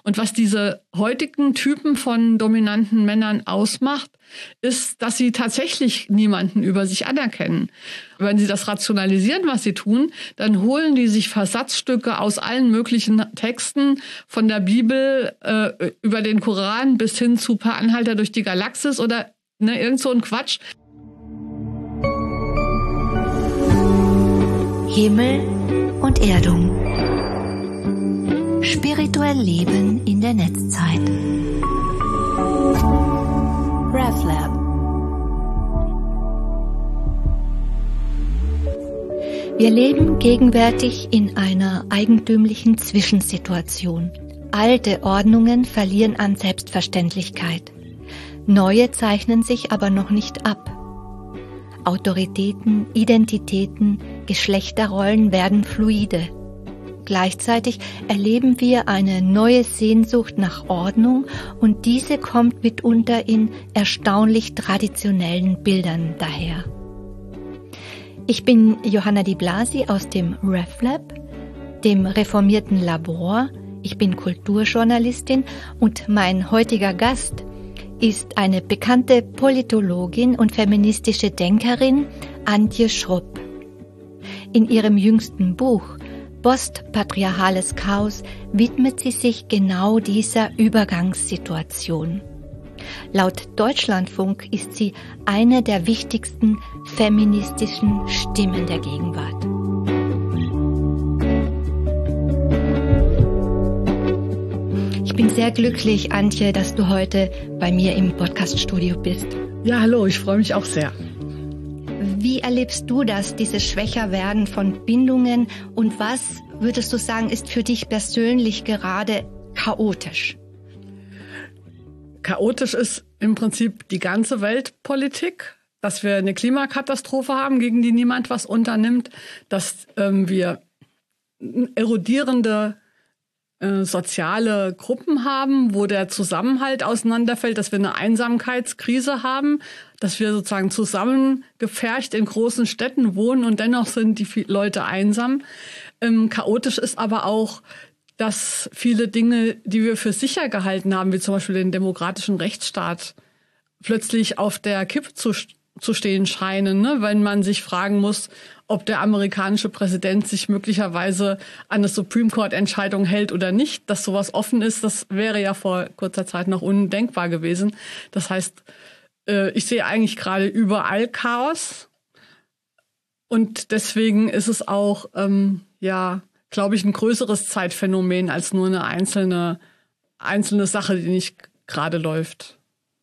Und was diese heutigen Typen von dominanten Männern ausmacht, ist, dass sie tatsächlich niemanden über sich anerkennen. Wenn sie das rationalisieren, was sie tun, dann holen die sich Versatzstücke aus allen möglichen Texten, von der Bibel über den Koran bis hin zu Per Anhalter durch die Galaxis oder irgend so ein Quatsch. Himmel und Erdung. Spirituell leben in der Netzzeit. RevLab. Wir leben gegenwärtig in einer eigentümlichen Zwischensituation. Alte Ordnungen verlieren an Selbstverständlichkeit. Neue zeichnen sich aber noch nicht ab. Autoritäten, Identitäten, Geschlechterrollen werden fluide. Gleichzeitig erleben wir eine neue Sehnsucht nach Ordnung und diese kommt mitunter in erstaunlich traditionellen Bildern daher. Ich bin Johanna Di Blasi aus dem RevLab, dem reformierten Labor. Ich bin Kulturjournalistin und mein heutiger Gast ist eine bekannte Politologin und feministische Denkerin, Antje Schrupp. In ihrem jüngsten Buch Postpatriarchales Chaos widmet sie sich genau dieser Übergangssituation. Laut Deutschlandfunk ist sie eine der wichtigsten feministischen Stimmen der Gegenwart. Ich bin sehr glücklich, Antje, dass du heute bei mir im Podcaststudio bist. Ja, hallo, ich freue mich auch sehr. Wie erlebst du das, dieses Schwächerwerden von Bindungen und was, würdest du sagen, ist für dich persönlich gerade chaotisch? Chaotisch ist im Prinzip die ganze Weltpolitik, dass wir eine Klimakatastrophe haben, gegen die niemand was unternimmt, dass wir erodierende soziale Gruppen haben, wo der Zusammenhalt auseinanderfällt, dass wir eine Einsamkeitskrise haben, dass wir sozusagen zusammengepfercht in großen Städten wohnen und dennoch sind die Leute einsam. Chaotisch ist aber auch, dass viele Dinge, die wir für sicher gehalten haben, wie zum Beispiel den demokratischen Rechtsstaat, plötzlich auf der Kippe zu stehen scheinen, ne? Wenn man sich fragen muss, ob der amerikanische Präsident sich möglicherweise an eine Supreme Court Entscheidung hält oder nicht, dass sowas offen ist, das wäre ja vor kurzer Zeit noch undenkbar gewesen. Das heißt, ich sehe eigentlich gerade überall Chaos und deswegen ist es auch, glaube ich, ein größeres Zeitphänomen als nur eine einzelne Sache, die nicht gerade läuft.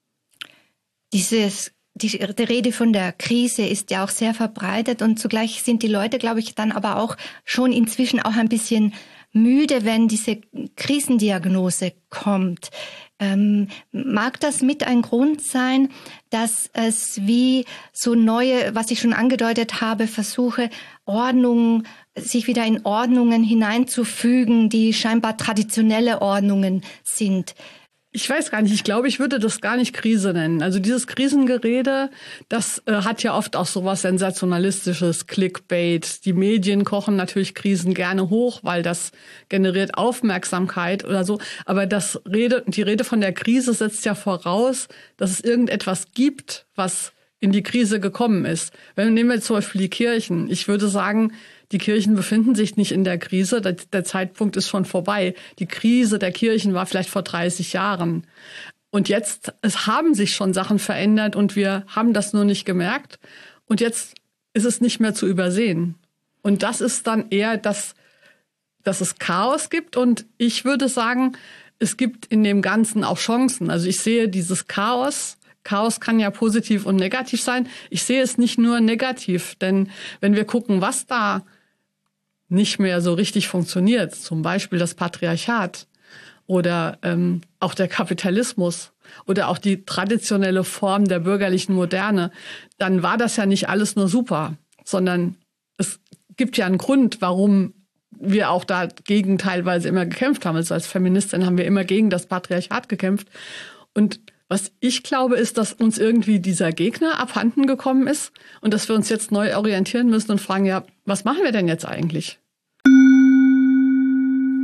Die Rede von der Krise ist ja auch sehr verbreitet und zugleich sind die Leute, glaube ich, dann aber auch schon inzwischen auch ein bisschen müde, wenn diese Krisendiagnose kommt. Mag das mit ein Grund sein, dass es wie so neue, was ich schon angedeutet habe, Versuche, sich wieder in Ordnungen hineinzufügen, die scheinbar traditionelle Ordnungen sind? Ich weiß gar nicht, ich glaube, ich würde das gar nicht Krise nennen. Also dieses Krisengerede, das hat ja oft auch sowas Sensationalistisches, Clickbait. Die Medien kochen natürlich Krisen gerne hoch, weil das generiert Aufmerksamkeit oder so. Aber die Rede von der Krise setzt ja voraus, dass es irgendetwas gibt, was in die Krise gekommen ist. Nehmen wir zum Beispiel die Kirchen. Ich würde sagen, die Kirchen befinden sich nicht in der Krise. Der Zeitpunkt ist schon vorbei. Die Krise der Kirchen war vielleicht vor 30 Jahren. Und jetzt, es haben sich schon Sachen verändert und wir haben das nur nicht gemerkt. Und jetzt ist es nicht mehr zu übersehen. Und das ist dann eher, dass es Chaos gibt. Und ich würde sagen, es gibt in dem Ganzen auch Chancen. Also ich sehe dieses Chaos. Chaos kann ja positiv und negativ sein. Ich sehe es nicht nur negativ. Denn wenn wir gucken, was da nicht mehr so richtig funktioniert, zum Beispiel das Patriarchat oder auch der Kapitalismus oder auch die traditionelle Form der bürgerlichen Moderne, dann war das ja nicht alles nur super, sondern es gibt ja einen Grund, warum wir auch dagegen teilweise immer gekämpft haben. Also als Feministin haben wir immer gegen das Patriarchat gekämpft. Und was ich glaube, ist, dass uns irgendwie dieser Gegner abhanden gekommen ist und dass wir uns jetzt neu orientieren müssen und fragen, ja, was machen wir denn jetzt eigentlich?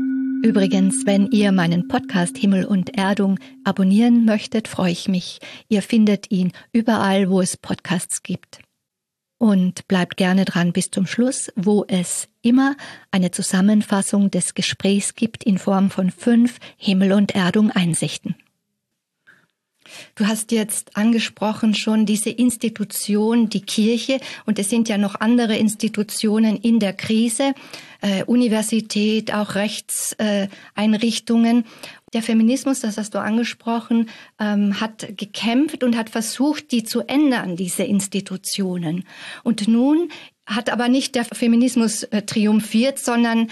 Übrigens, wenn ihr meinen Podcast Himmel und Erdung abonnieren möchtet, freue ich mich. Ihr findet ihn überall, wo es Podcasts gibt. Und bleibt gerne dran bis zum Schluss, wo es immer eine Zusammenfassung des Gesprächs gibt in Form von 5 Himmel- und Erdung-Einsichten. Du hast jetzt angesprochen schon diese Institution, die Kirche, und es sind ja noch andere Institutionen in der Krise, Universität, auch Rechtseinrichtungen. Der Feminismus, das hast du angesprochen, hat gekämpft und hat versucht, die zu ändern, diese Institutionen. Und nun hat aber nicht der Feminismus triumphiert, sondern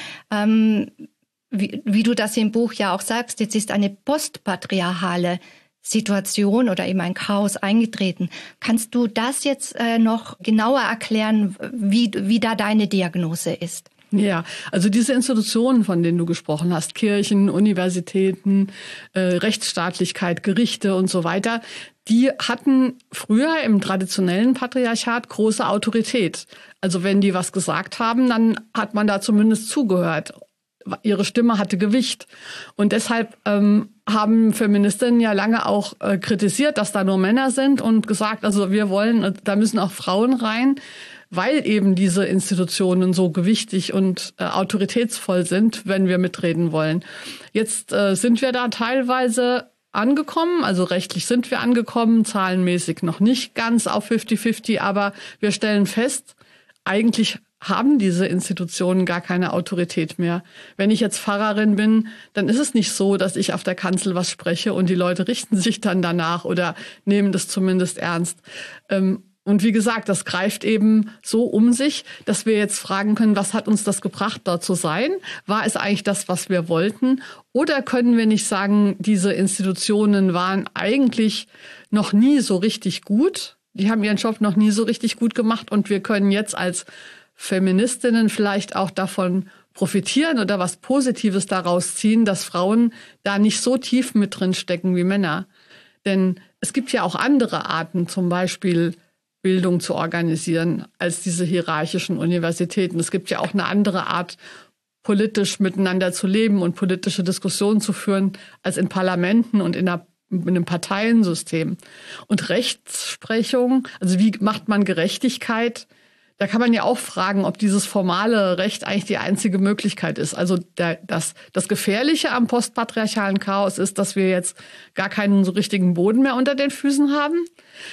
wie du das im Buch ja auch sagst, jetzt ist eine postpatriarchale Situation oder eben ein Chaos eingetreten. Kannst du das jetzt noch genauer erklären, wie da deine Diagnose ist? Ja, also diese Institutionen, von denen du gesprochen hast, Kirchen, Universitäten, Rechtsstaatlichkeit, Gerichte und so weiter, die hatten früher im traditionellen Patriarchat große Autorität. Also wenn die was gesagt haben, dann hat man da zumindest zugehört. Ihre Stimme hatte Gewicht. Und deshalb haben Feministinnen ja lange auch kritisiert, dass da nur Männer sind und gesagt, also wir wollen, da müssen auch Frauen rein, weil eben diese Institutionen so gewichtig und autoritätsvoll sind, wenn wir mitreden wollen. Jetzt sind wir da teilweise angekommen, also rechtlich sind wir angekommen, zahlenmäßig noch nicht ganz auf 50-50, aber wir stellen fest, eigentlich haben diese Institutionen gar keine Autorität mehr. Wenn ich jetzt Pfarrerin bin, dann ist es nicht so, dass ich auf der Kanzel was spreche und die Leute richten sich dann danach oder nehmen das zumindest ernst. Und wie gesagt, das greift eben so um sich, dass wir jetzt fragen können, was hat uns das gebracht, dort zu sein? War es eigentlich das, was wir wollten? Oder können wir nicht sagen, diese Institutionen waren eigentlich noch nie so richtig gut? Die haben ihren Job noch nie so richtig gut gemacht und wir können jetzt als Feministinnen vielleicht auch davon profitieren oder was Positives daraus ziehen, dass Frauen da nicht so tief mit drin stecken wie Männer. Denn es gibt ja auch andere Arten, zum Beispiel Bildung zu organisieren, als diese hierarchischen Universitäten. Es gibt ja auch eine andere Art, politisch miteinander zu leben und politische Diskussionen zu führen, als in Parlamenten und in einem Parteiensystem. Und Rechtsprechung, also wie macht man Gerechtigkeit? Da kann man ja auch fragen, ob dieses formale Recht eigentlich die einzige Möglichkeit ist. Also das Gefährliche am postpatriarchalen Chaos ist, dass wir jetzt gar keinen so richtigen Boden mehr unter den Füßen haben.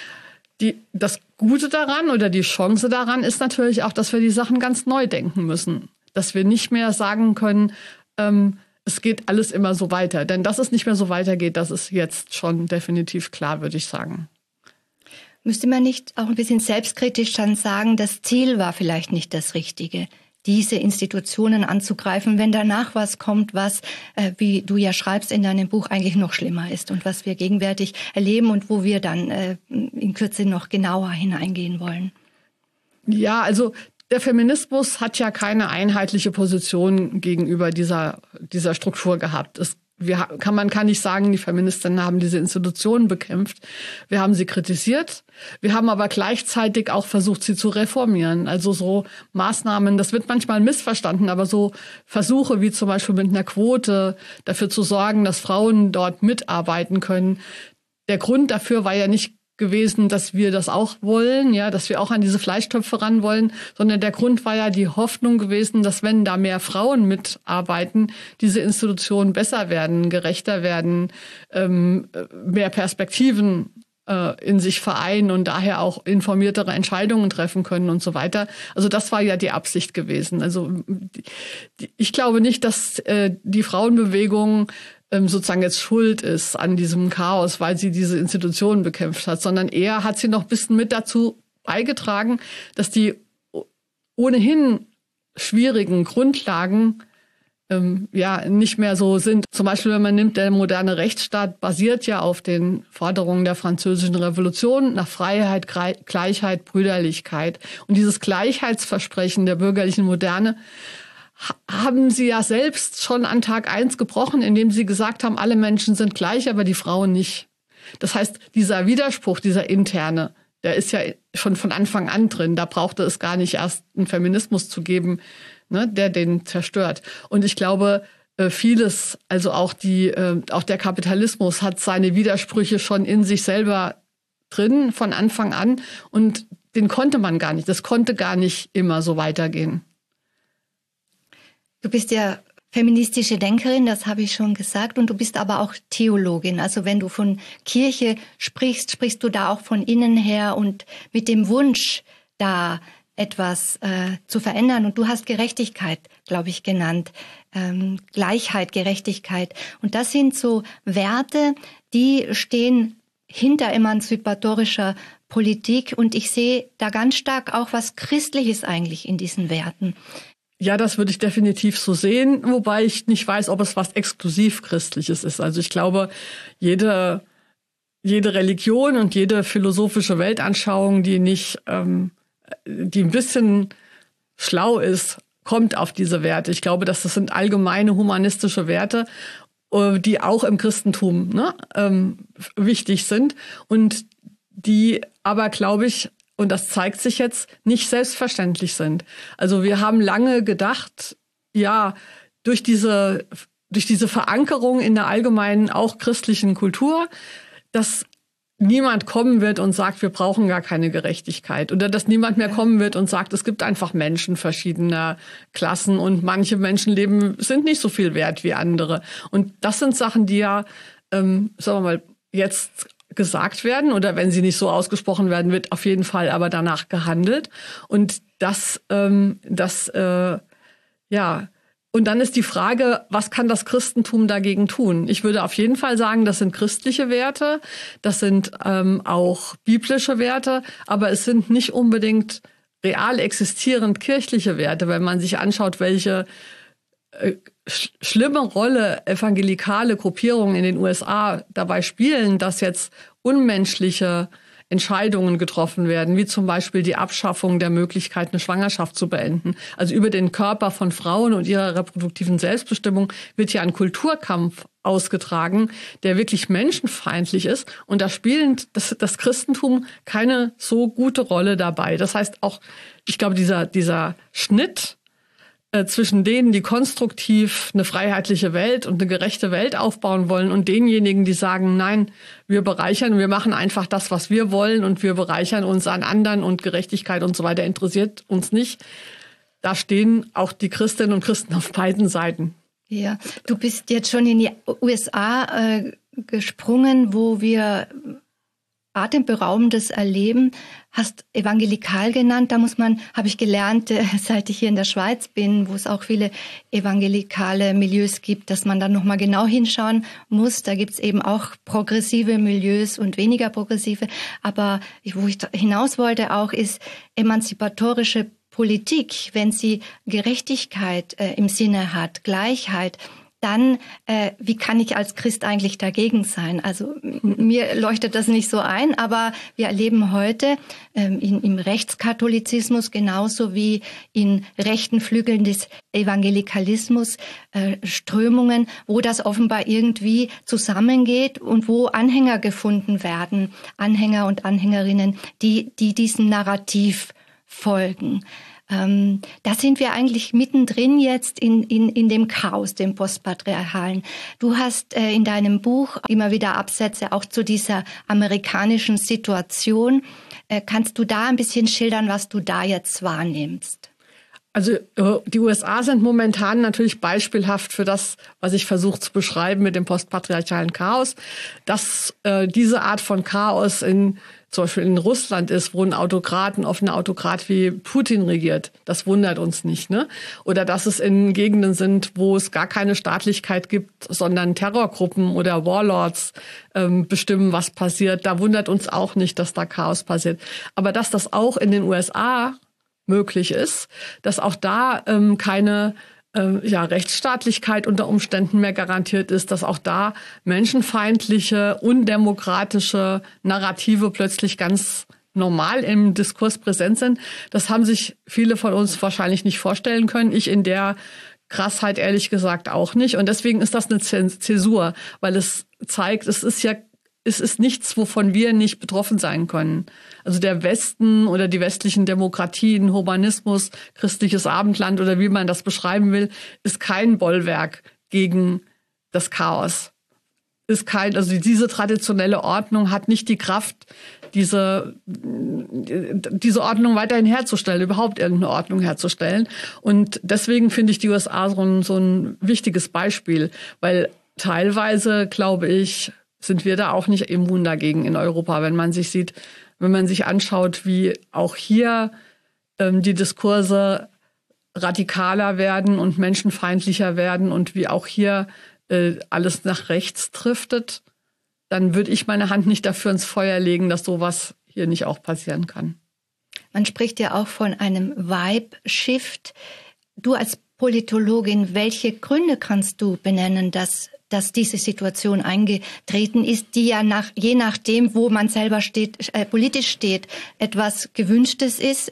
Das Gute daran oder die Chance daran ist natürlich auch, dass wir die Sachen ganz neu denken müssen. Dass wir nicht mehr sagen können, es geht alles immer so weiter. Denn dass es nicht mehr so weitergeht, das ist jetzt schon definitiv klar, würde ich sagen. Müsste man nicht auch ein bisschen selbstkritisch dann sagen, das Ziel war vielleicht nicht das Richtige, diese Institutionen anzugreifen, wenn danach was kommt, was, wie du ja schreibst in deinem Buch, eigentlich noch schlimmer ist und was wir gegenwärtig erleben und wo wir dann in Kürze noch genauer hineingehen wollen? Ja, also der Feminismus hat ja keine einheitliche Position gegenüber dieser Struktur gehabt. Man kann nicht sagen, die Feministinnen haben diese Institutionen bekämpft. Wir haben sie kritisiert. Wir haben aber gleichzeitig auch versucht, sie zu reformieren. Also so Maßnahmen, das wird manchmal missverstanden, aber so Versuche wie zum Beispiel mit einer Quote dafür zu sorgen, dass Frauen dort mitarbeiten können. Der Grund dafür war ja nicht gewesen, dass wir das auch wollen, ja, dass wir auch an diese Fleischtöpfe ran wollen, sondern der Grund war ja die Hoffnung gewesen, dass wenn da mehr Frauen mitarbeiten, diese Institutionen besser werden, gerechter werden, mehr Perspektiven in sich vereinen und daher auch informiertere Entscheidungen treffen können und so weiter. Also das war ja die Absicht gewesen. Also ich glaube nicht, dass die Frauenbewegung sozusagen jetzt schuld ist an diesem Chaos, weil sie diese Institutionen bekämpft hat, sondern eher hat sie noch ein bisschen mit dazu beigetragen, dass die ohnehin schwierigen Grundlagen nicht mehr so sind. Zum Beispiel, wenn man nimmt, der moderne Rechtsstaat basiert ja auf den Forderungen der Französischen Revolution nach Freiheit, Gleichheit, Brüderlichkeit. Und dieses Gleichheitsversprechen der bürgerlichen Moderne haben sie ja selbst schon an Tag 1 gebrochen, indem sie gesagt haben, alle Menschen sind gleich, aber die Frauen nicht. Das heißt, dieser Widerspruch, dieser interne, der ist ja schon von Anfang an drin. Da brauchte es gar nicht erst einen Feminismus zu geben, ne, der den zerstört. Und ich glaube, vieles, also auch der Kapitalismus hat seine Widersprüche schon in sich selber drin von Anfang an und das konnte gar nicht immer so weitergehen. Du bist ja feministische Denkerin, das habe ich schon gesagt, und du bist aber auch Theologin. Also wenn du von Kirche sprichst, sprichst du da auch von innen her und mit dem Wunsch, da etwas zu verändern. Und du hast Gerechtigkeit, glaube ich, genannt. Gleichheit, Gerechtigkeit. Und das sind so Werte, die stehen hinter emanzipatorischer Politik. Und ich sehe da ganz stark auch was Christliches eigentlich in diesen Werten. Ja, das würde ich definitiv so sehen, wobei ich nicht weiß, ob es was exklusiv Christliches ist. Also ich glaube, jede Religion und jede philosophische Weltanschauung, die ein bisschen schlau ist, kommt auf diese Werte. Ich glaube, das sind allgemeine humanistische Werte, die auch im Christentum wichtig sind und die aber, glaube ich, und das zeigt sich jetzt, nicht selbstverständlich sind. Also wir haben lange gedacht, ja, durch diese Verankerung in der allgemeinen, auch christlichen Kultur, dass niemand kommen wird und sagt, wir brauchen gar keine Gerechtigkeit. Oder dass niemand mehr kommen wird und sagt, es gibt einfach Menschen verschiedener Klassen und manche Menschenleben sind nicht so viel wert wie andere. Und das sind Sachen, die ja, sagen wir mal, jetzt gesagt werden oder wenn sie nicht so ausgesprochen werden, wird auf jeden Fall aber danach gehandelt. Und und dann ist die Frage, was kann das Christentum dagegen tun? Ich würde auf jeden Fall sagen, das sind christliche Werte, das sind auch biblische Werte, aber es sind nicht unbedingt real existierend kirchliche Werte, wenn man sich anschaut, welche schlimme Rolle evangelikale Gruppierungen in den USA dabei spielen, dass jetzt unmenschliche Entscheidungen getroffen werden, wie zum Beispiel die Abschaffung der Möglichkeit, eine Schwangerschaft zu beenden. Also über den Körper von Frauen und ihrer reproduktiven Selbstbestimmung wird hier ein Kulturkampf ausgetragen, der wirklich menschenfeindlich ist. Und da spielt das Christentum keine so gute Rolle dabei. Das heißt auch, ich glaube, dieser Schnitt zwischen denen, die konstruktiv eine freiheitliche Welt und eine gerechte Welt aufbauen wollen und denjenigen, die sagen, nein, wir machen einfach das, was wir wollen und wir bereichern uns an anderen und Gerechtigkeit und so weiter interessiert uns nicht. Da stehen auch die Christinnen und Christen auf beiden Seiten. Ja, du bist jetzt schon in die USA gesprungen, wo wir Atemberaubendes erleben, hast evangelikal genannt. Da habe ich gelernt, seit ich hier in der Schweiz bin, wo es auch viele evangelikale Milieus gibt, dass man dann nochmal genau hinschauen muss. Da gibt es eben auch progressive Milieus und weniger progressive. Aber wo ich hinaus wollte auch, ist emanzipatorische Politik, wenn sie Gerechtigkeit im Sinne hat, Gleichheit, dann wie kann ich als Christ eigentlich dagegen sein? Also mir leuchtet das nicht so ein, aber wir erleben heute im Rechtskatholizismus genauso wie in rechten Flügeln des Evangelikalismus Strömungen, wo das offenbar irgendwie zusammengeht und wo Anhänger gefunden werden, Anhänger und Anhängerinnen, die diesem Narrativ folgen. Da sind wir eigentlich mittendrin jetzt in dem Chaos, dem Postpatriarchalen. Du hast in deinem Buch immer wieder Absätze auch zu dieser amerikanischen Situation. Kannst du da ein bisschen schildern, was du da jetzt wahrnimmst? Also die USA sind momentan natürlich beispielhaft für das, was ich versuche zu beschreiben mit dem postpatriarchalen Chaos. Dass diese Art von Chaos zum Beispiel in Russland ist, wo ein offener Autokrat wie Putin regiert. Das wundert uns nicht, ne? Oder dass es in Gegenden sind, wo es gar keine Staatlichkeit gibt, sondern Terrorgruppen oder Warlords bestimmen, was passiert. Da wundert uns auch nicht, dass da Chaos passiert. Aber dass das auch in den USA möglich ist, dass auch da keine Rechtsstaatlichkeit unter Umständen mehr garantiert ist, dass auch da menschenfeindliche, undemokratische Narrative plötzlich ganz normal im Diskurs präsent sind. Das haben sich viele von uns wahrscheinlich nicht vorstellen können. Ich in der Krassheit ehrlich gesagt auch nicht. Und deswegen ist das eine Zäsur, weil es zeigt, es ist nichts, wovon wir nicht betroffen sein können. Also der Westen oder die westlichen Demokratien, Humanismus, christliches Abendland oder wie man das beschreiben will, ist kein Bollwerk gegen das Chaos. Also diese traditionelle Ordnung hat nicht die Kraft, diese Ordnung weiterhin herzustellen, überhaupt irgendeine Ordnung herzustellen. Und deswegen finde ich die USA so ein wichtiges Beispiel, weil teilweise, glaube ich, sind wir da auch nicht immun dagegen in Europa, wenn man sich anschaut, wie auch hier die Diskurse radikaler werden und menschenfeindlicher werden und wie auch hier alles nach rechts driftet, dann würde ich meine Hand nicht dafür ins Feuer legen, dass sowas hier nicht auch passieren kann. Man spricht ja auch von einem Vibe-Shift. Du als Politologin, welche Gründe kannst du benennen, dass diese Situation eingetreten ist, die ja je nachdem, wo man selber politisch steht, etwas Gewünschtes ist,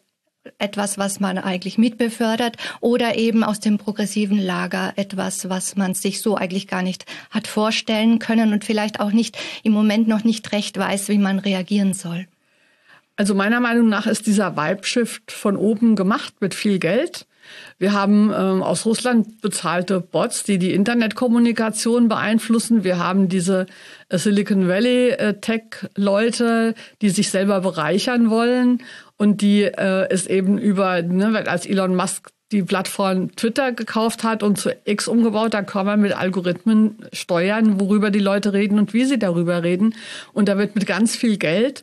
etwas, was man eigentlich mitbefördert, oder eben aus dem progressiven Lager etwas, was man sich so eigentlich gar nicht hat vorstellen können und vielleicht auch nicht im Moment noch nicht recht weiß, wie man reagieren soll. Also meiner Meinung nach ist dieser Vibe-Shift von oben gemacht mit viel Geld. Wir haben aus Russland bezahlte Bots, die Internetkommunikation beeinflussen. Wir haben diese Silicon Valley Tech-Leute, die sich selber bereichern wollen und die es eben als Elon Musk die Plattform Twitter gekauft hat und zu X umgebaut, da kann man mit Algorithmen steuern, worüber die Leute reden und wie sie darüber reden. Und da wird mit ganz viel Geld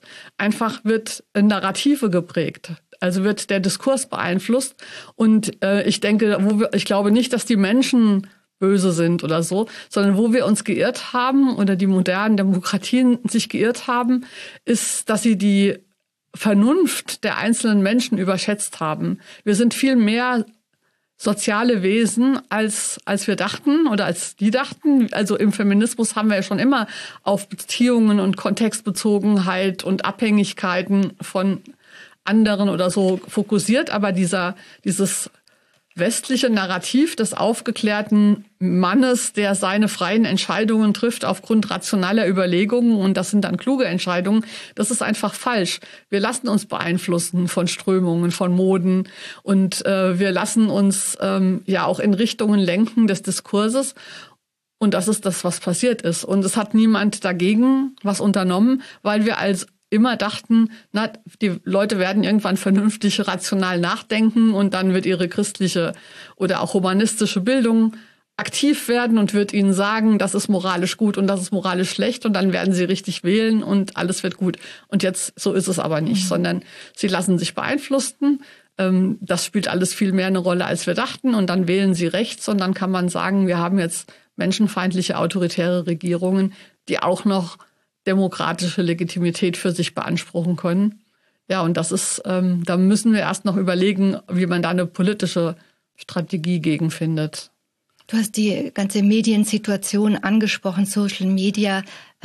wird Narrative geprägt. Also wird der Diskurs beeinflusst. Und ich glaube nicht, dass die Menschen böse sind oder so, sondern wo wir uns geirrt haben oder die modernen Demokratien sich geirrt haben, ist, dass sie die Vernunft der einzelnen Menschen überschätzt haben. Wir sind viel mehr soziale Wesen, als wir dachten oder als die dachten. Also im Feminismus haben wir ja schon immer auf Beziehungen und Kontextbezogenheit und Abhängigkeiten von anderen oder so fokussiert. Aber dieses westliche Narrativ des aufgeklärten Mannes, der seine freien Entscheidungen trifft aufgrund rationaler Überlegungen, und das sind dann kluge Entscheidungen, das ist einfach falsch. Wir lassen uns beeinflussen von Strömungen, von Moden, und wir lassen uns auch in Richtungen lenken des Diskurses. Und das ist das, was passiert ist. Und es hat niemand dagegen was unternommen, weil wir immer dachten, die Leute werden irgendwann vernünftig, rational nachdenken und dann wird ihre christliche oder auch humanistische Bildung aktiv werden und wird ihnen sagen, das ist moralisch gut und das ist moralisch schlecht, und dann werden sie richtig wählen und alles wird gut. Und jetzt, so ist es aber nicht, sondern sie lassen sich beeinflussen. Das spielt alles viel mehr eine Rolle, als wir dachten, und dann wählen sie rechts, und dann kann man sagen, wir haben jetzt menschenfeindliche, autoritäre Regierungen, die auch noch demokratische Legitimität für sich beanspruchen können. Ja, und das ist, da müssen wir erst noch überlegen, wie man da eine politische Strategie gegen findet. Du hast die ganze Mediensituation angesprochen, Social Media,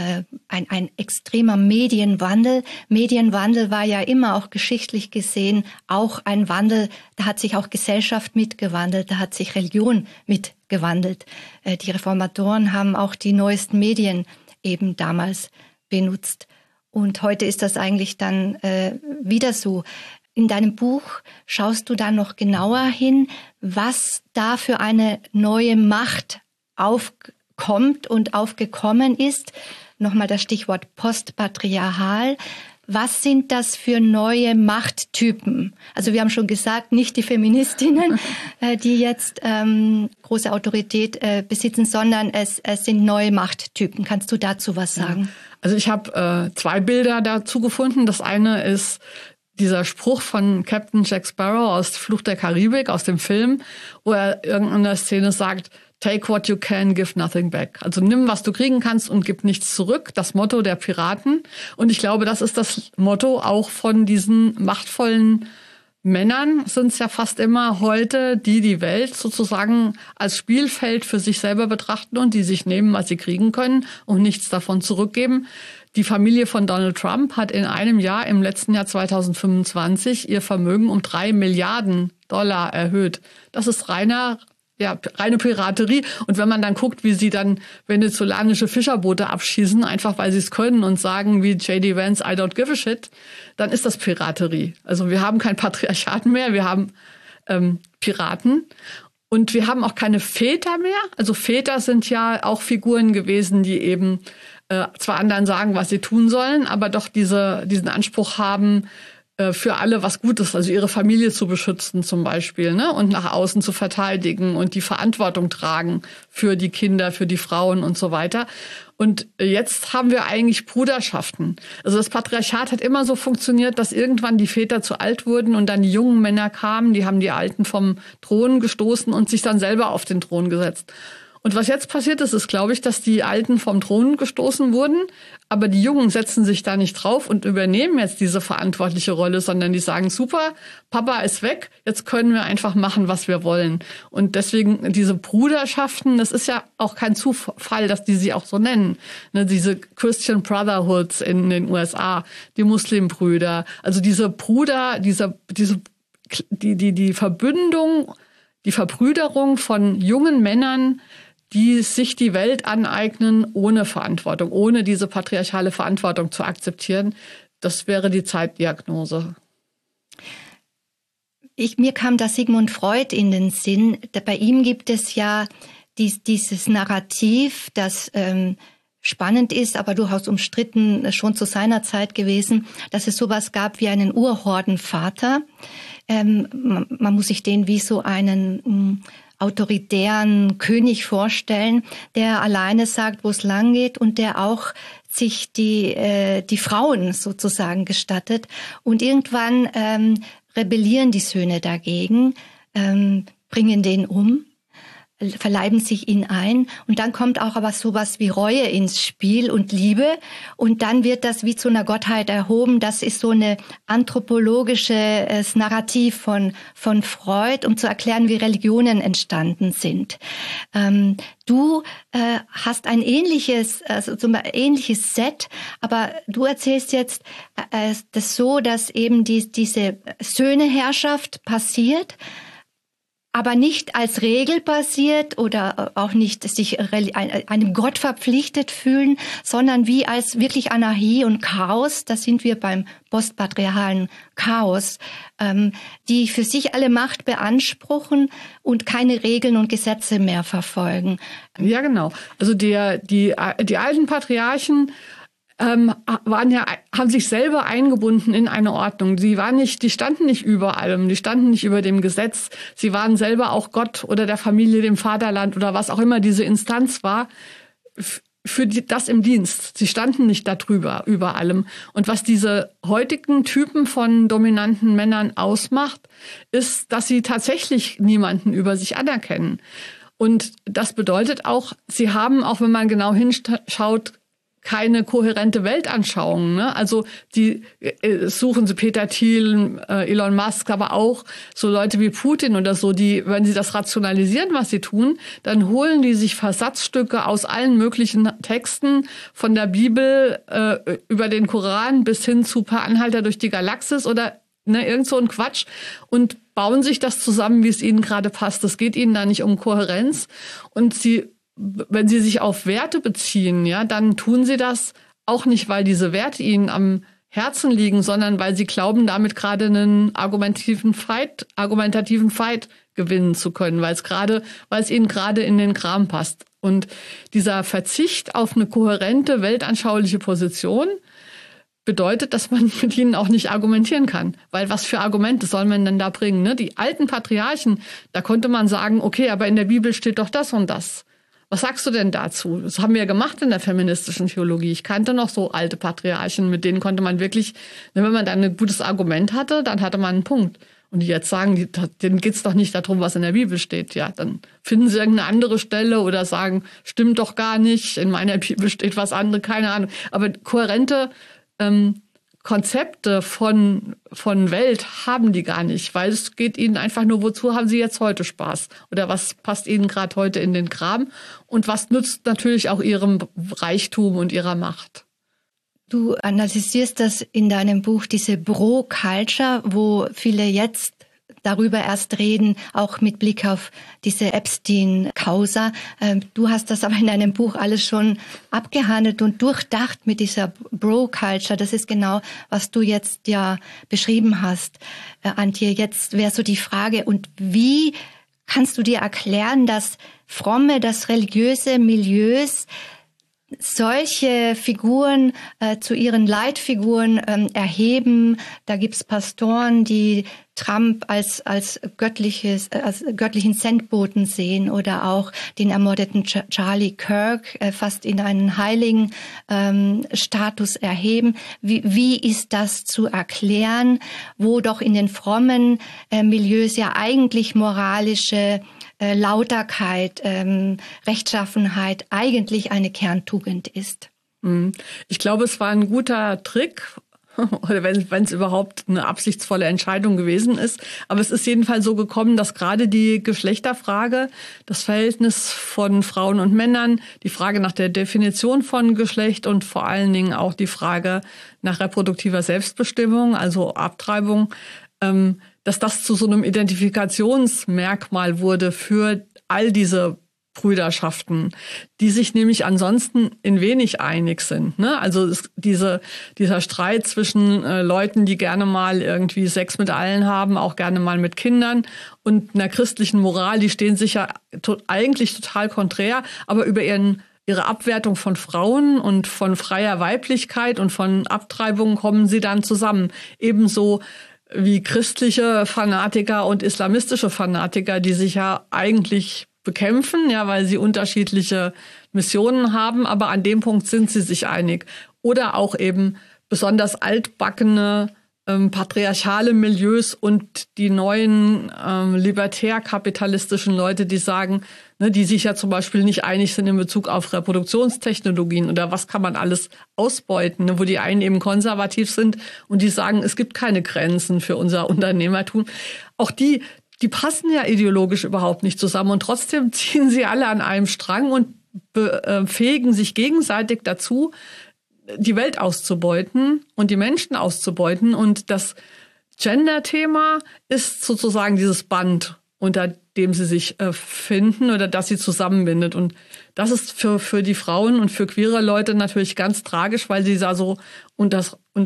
ein extremer Medienwandel. Medienwandel war ja immer auch geschichtlich gesehen auch ein Wandel, da hat sich auch Gesellschaft mitgewandelt, da hat sich Religion mitgewandelt. Die Reformatoren haben auch die neuesten Medien eben damals benutzt. Und heute ist das eigentlich dann wieder so. In deinem Buch schaust du da noch genauer hin, was da für eine neue Macht aufkommt und aufgekommen ist. Nochmal das Stichwort postpatriarchal. Was sind das für neue Machttypen? Also wir haben schon gesagt, nicht die Feministinnen, die jetzt große Autorität besitzen, sondern es sind neue Machttypen. Kannst du dazu was sagen? Also ich habe 2 Bilder dazu gefunden. Das eine ist dieser Spruch von Captain Jack Sparrow aus Fluch der Karibik, aus dem Film, wo er irgendeiner Szene sagt, take what you can, give nothing back. Also nimm, was du kriegen kannst und gib nichts zurück. Das Motto der Piraten. Und ich glaube, das ist das Motto auch von diesen machtvollen Männern, sind es ja fast immer heute, die Welt sozusagen als Spielfeld für sich selber betrachten und die sich nehmen, was sie kriegen können und nichts davon zurückgeben. Die Familie von Donald Trump hat in einem Jahr, im letzten Jahr 2025, ihr Vermögen um $3 Milliarden erhöht. Das ist reine Piraterie. Und wenn man dann guckt, wie sie dann venezolanische Fischerboote abschießen, einfach weil sie es können und sagen wie J.D. Vance, I don't give a shit, dann ist das Piraterie. Also wir haben kein Patriarchat mehr, wir haben Piraten. Und wir haben auch keine Väter mehr. Also Väter sind ja auch Figuren gewesen, die eben zwar anderen sagen, was sie tun sollen, aber doch diesen Anspruch haben, für alle was Gutes, also ihre Familie zu beschützen zum Beispiel, ne? Und nach außen zu verteidigen und die Verantwortung tragen für die Kinder, für die Frauen und so weiter. Und jetzt haben wir eigentlich Bruderschaften. Also das Patriarchat hat immer so funktioniert, dass irgendwann die Väter zu alt wurden und dann die jungen Männer kamen, die haben die Alten vom Thron gestoßen und sich dann selber auf den Thron gesetzt. Und was jetzt passiert ist, glaube ich, dass die Alten vom Thron gestoßen wurden, aber die Jungen setzen sich da nicht drauf und übernehmen jetzt diese verantwortliche Rolle, sondern die sagen, super, Papa ist weg, jetzt können wir einfach machen, was wir wollen. Und deswegen diese Bruderschaften, das ist ja auch kein Zufall, dass die sie auch so nennen. Ne, diese Christian Brotherhoods in den USA, die Muslimbrüder, also diese Bruder, die Verbündung, die Verbrüderung von jungen Männern, die sich die Welt aneignen ohne Verantwortung, ohne diese patriarchale Verantwortung zu akzeptieren. Das wäre die Zeitdiagnose. Mir kam da Sigmund Freud in den Sinn. Bei ihm gibt es ja dieses Narrativ, das spannend ist, aber durchaus umstritten schon zu seiner Zeit gewesen, dass es sowas gab wie einen Urhordenvater. Man muss sich den wie so einen autoritären König vorstellen, der alleine sagt, wo es lang geht und der auch sich die Frauen sozusagen gestattet. Und irgendwann rebellieren die Söhne dagegen, bringen den um, verleiben sich ihn ein und dann kommt auch aber sowas wie Reue ins Spiel und Liebe und dann wird das wie zu einer Gottheit erhoben. Das ist so eine anthropologisches Narrativ von Freud, um zu erklären, wie Religionen entstanden sind. Du hast ein ähnliches Set, aber du erzählst jetzt das so, dass eben diese Söhneherrschaft passiert, aber nicht als Regel basiert oder auch nicht sich einem Gott verpflichtet fühlen, sondern wie als wirklich Anarchie und Chaos, da sind wir beim postpatriarchalen Chaos, die für sich alle Macht beanspruchen und keine Regeln und Gesetze mehr verfolgen. Ja, genau. Also die alten Patriarchen haben sich selber eingebunden in eine Ordnung. Die standen nicht über allem, die standen nicht über dem Gesetz. Sie waren selber auch Gott oder der Familie, dem Vaterland oder was auch immer diese Instanz war, für das im Dienst. Sie standen nicht darüber, über allem. Und was diese heutigen Typen von dominanten Männern ausmacht, ist, dass sie tatsächlich niemanden über sich anerkennen. Und das bedeutet auch, sie haben, auch wenn man genau hinschaut, keine kohärente Weltanschauung. Ne? Also die suchen sie Peter Thiel, Elon Musk, aber auch so Leute wie Putin oder so, die, wenn sie das rationalisieren, was sie tun, dann holen die sich Versatzstücke aus allen möglichen Texten, von der Bibel über den Koran bis hin zu Per Anhalter durch die Galaxis oder irgend so ein Quatsch und bauen sich das zusammen, wie es ihnen gerade passt. Es geht ihnen da nicht um Kohärenz und wenn sie sich auf Werte beziehen, ja, dann tun sie das auch nicht, weil diese Werte ihnen am Herzen liegen, sondern weil sie glauben, damit gerade einen argumentativen Fight gewinnen zu können, weil es ihnen gerade in den Kram passt. Und dieser Verzicht auf eine kohärente weltanschauliche Position bedeutet, dass man mit ihnen auch nicht argumentieren kann. Weil was für Argumente soll man denn da bringen? Ne? Die alten Patriarchen, da konnte man sagen, okay, aber in der Bibel steht doch das und das. Was sagst du denn dazu? Das haben wir gemacht in der feministischen Theologie. Ich kannte noch so alte Patriarchen, mit denen konnte man wirklich, wenn man dann ein gutes Argument hatte, dann hatte man einen Punkt. Und die jetzt sagen, denen geht's doch nicht darum, was in der Bibel steht. Ja, dann finden sie irgendeine andere Stelle oder sagen, stimmt doch gar nicht, in meiner Bibel steht was anderes, keine Ahnung. Aber kohärente Konzepte von Welt haben die gar nicht, weil es geht ihnen einfach nur, wozu haben sie jetzt heute Spaß? Oder was passt ihnen gerade heute in den Kram? Und was nützt natürlich auch ihrem Reichtum und ihrer Macht? Du analysierst das in deinem Buch, diese Bro-Culture, wo viele jetzt darüber erst reden, auch mit Blick auf diese Epstein-Causa. Du hast das aber in deinem Buch alles schon abgehandelt und durchdacht mit dieser Bro-Culture. Das ist genau, was du jetzt ja beschrieben hast, Antje. Jetzt wäre so die Frage, und wie Kannst du dir erklären, dass fromme, dass religiöse Milieus solche Figuren zu ihren Leitfiguren erheben? Da gibt's Pastoren, die Trump als göttlichen Sendboten sehen, oder auch den ermordeten Charlie Kirk fast in einen heiligen Status erheben. Wie ist das zu erklären, wo doch in den frommen Milieus ja eigentlich moralische Lauterkeit, Rechtschaffenheit eigentlich eine Kerntugend ist? Ich glaube, es war ein guter Trick, oder wenn es überhaupt eine absichtsvolle Entscheidung gewesen ist. Aber es ist jedenfalls so gekommen, dass gerade die Geschlechterfrage, das Verhältnis von Frauen und Männern, die Frage nach der Definition von Geschlecht und vor allen Dingen auch die Frage nach reproduktiver Selbstbestimmung, also Abtreibung, dass das zu so einem Identifikationsmerkmal wurde für all diese Brüderschaften, die sich nämlich ansonsten in wenig einig sind. Ne? Also dieser Streit zwischen Leuten, die gerne mal irgendwie Sex mit allen haben, auch gerne mal mit Kindern, und einer christlichen Moral, die stehen sich ja eigentlich total konträr, aber über ihre Abwertung von Frauen und von freier Weiblichkeit und von Abtreibungen kommen sie dann zusammen. Ebenso wie christliche Fanatiker und islamistische Fanatiker, die sich ja eigentlich bekämpfen, ja, weil sie unterschiedliche Missionen haben, aber an dem Punkt sind sie sich einig. Oder auch eben besonders altbackene, patriarchale Milieus und die neuen libertär-kapitalistischen Leute, die sagen, ne, die sich ja zum Beispiel nicht einig sind in Bezug auf Reproduktionstechnologien oder was kann man alles ausbeuten, ne, wo die einen eben konservativ sind und die sagen, es gibt keine Grenzen für unser Unternehmertum. Auch die passen ja ideologisch überhaupt nicht zusammen und trotzdem ziehen sie alle an einem Strang und befähigen sich gegenseitig dazu, die Welt auszubeuten und die Menschen auszubeuten. Und das Gender-Thema ist sozusagen dieses Band, unter dem sie sich finden oder das sie zusammenbindet. Und das ist für die Frauen und für queere Leute natürlich ganz tragisch, weil sie da so unter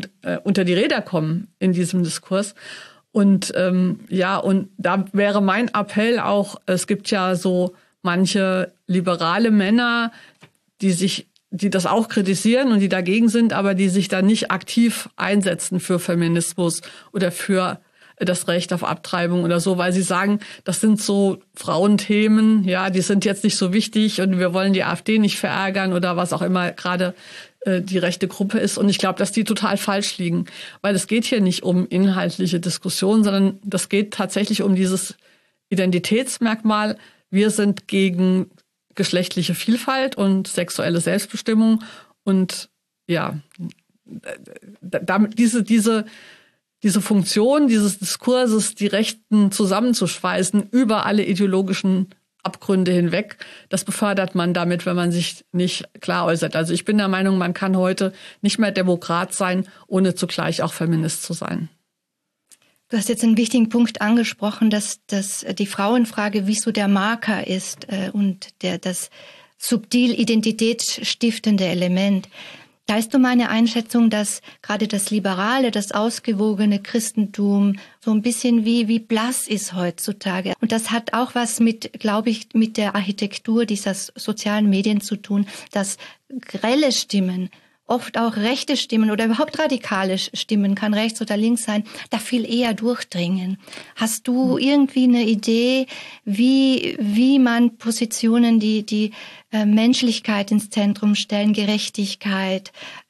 die Räder kommen in diesem Diskurs. Und und da wäre mein Appell auch, es gibt ja so manche liberale Männer, die das auch kritisieren und die dagegen sind, aber die sich da nicht aktiv einsetzen für Feminismus oder für das Recht auf Abtreibung oder so, weil sie sagen, das sind so Frauenthemen, ja, die sind jetzt nicht so wichtig und wir wollen die AfD nicht verärgern oder was auch immer gerade die rechte Gruppe ist. Und ich glaube, dass die total falsch liegen, weil es geht hier nicht um inhaltliche Diskussionen, sondern das geht tatsächlich um dieses Identitätsmerkmal. Wir sind gegen geschlechtliche Vielfalt und sexuelle Selbstbestimmung und ja, damit diese Funktion dieses Diskurses, die Rechten zusammenzuschweißen über alle ideologischen Abgründe hinweg, das befördert man damit, wenn man sich nicht klar äußert. Also ich bin der Meinung, man kann heute nicht mehr Demokrat sein, ohne zugleich auch Feminist zu sein. Du hast jetzt einen wichtigen Punkt angesprochen, dass die Frauenfrage wie so der Marker ist und das subtil identitätsstiftende Element. Da ist so meine Einschätzung, dass gerade das liberale, das ausgewogene Christentum so ein bisschen wie blass ist heutzutage. Und das hat auch was glaube ich, mit der Architektur dieser sozialen Medien zu tun, dass grelle Stimmen, oft auch rechte Stimmen oder überhaupt radikale Stimmen, kann rechts oder links sein, da viel eher durchdringen. Hast du irgendwie eine Idee, wie man Positionen, die Menschlichkeit ins Zentrum stellen, Gerechtigkeit,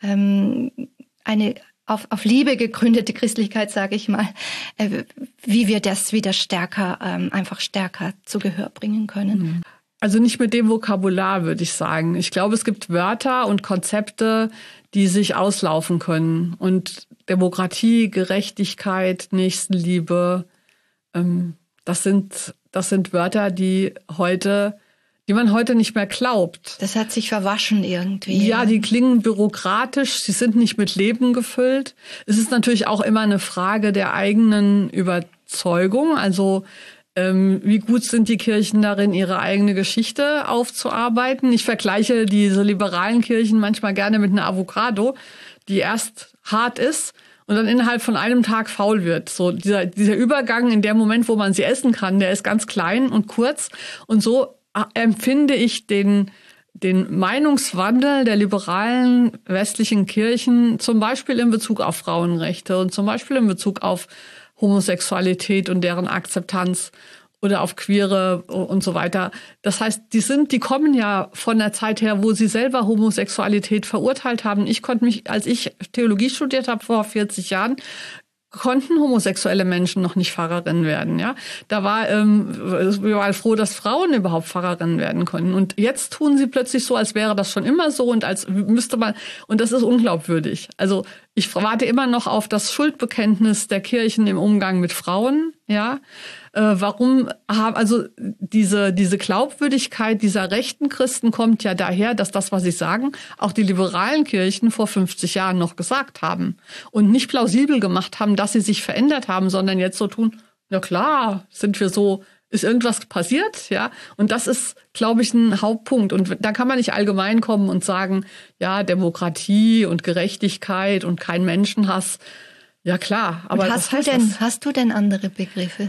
eine auf Liebe gegründete Christlichkeit, sage ich mal, wie wir das wieder einfach stärker zu Gehör bringen können? Also nicht mit dem Vokabular, würde ich sagen. Ich glaube, es gibt Wörter und Konzepte, die sich auslaufen können. Und Demokratie, Gerechtigkeit, Nächstenliebe, das sind Wörter, die man heute nicht mehr glaubt. Das hat sich verwaschen irgendwie. Ja, die klingen bürokratisch, sie sind nicht mit Leben gefüllt. Es ist natürlich auch immer eine Frage der eigenen Überzeugung. Also wie gut sind die Kirchen darin, ihre eigene Geschichte aufzuarbeiten? Ich vergleiche diese liberalen Kirchen manchmal gerne mit einer Avocado, die erst hart ist und dann innerhalb von einem Tag faul wird. So dieser Übergang in dem Moment, wo man sie essen kann, der ist ganz klein und kurz. Und so empfinde ich den Meinungswandel der liberalen westlichen Kirchen, zum Beispiel in Bezug auf Frauenrechte und zum Beispiel in Bezug auf Homosexualität und deren Akzeptanz oder auf Queere und so weiter. Das heißt, die kommen ja von der Zeit her, wo sie selber Homosexualität verurteilt haben. Als ich Theologie studiert habe vor 40 Jahren, konnten homosexuelle Menschen noch nicht Pfarrerinnen werden. Ja, wir waren froh, dass Frauen überhaupt Pfarrerinnen werden konnten. Und jetzt tun sie plötzlich so, als wäre das schon immer so und als müsste man. Und das ist unglaubwürdig. Also ich warte immer noch auf das Schuldbekenntnis der Kirchen im Umgang mit Frauen. Ja, diese Glaubwürdigkeit dieser rechten Christen kommt ja daher, dass das, was sie sagen, auch die liberalen Kirchen vor 50 Jahren noch gesagt haben und nicht plausibel gemacht haben, dass sie sich verändert haben, sondern jetzt so tun, na klar, sind wir so, ist irgendwas passiert, ja? Und das ist, glaube ich, ein Hauptpunkt. Und da kann man nicht allgemein kommen und sagen, ja, Demokratie und Gerechtigkeit und kein Menschenhass. Ja, klar. Aber hast du denn andere Begriffe?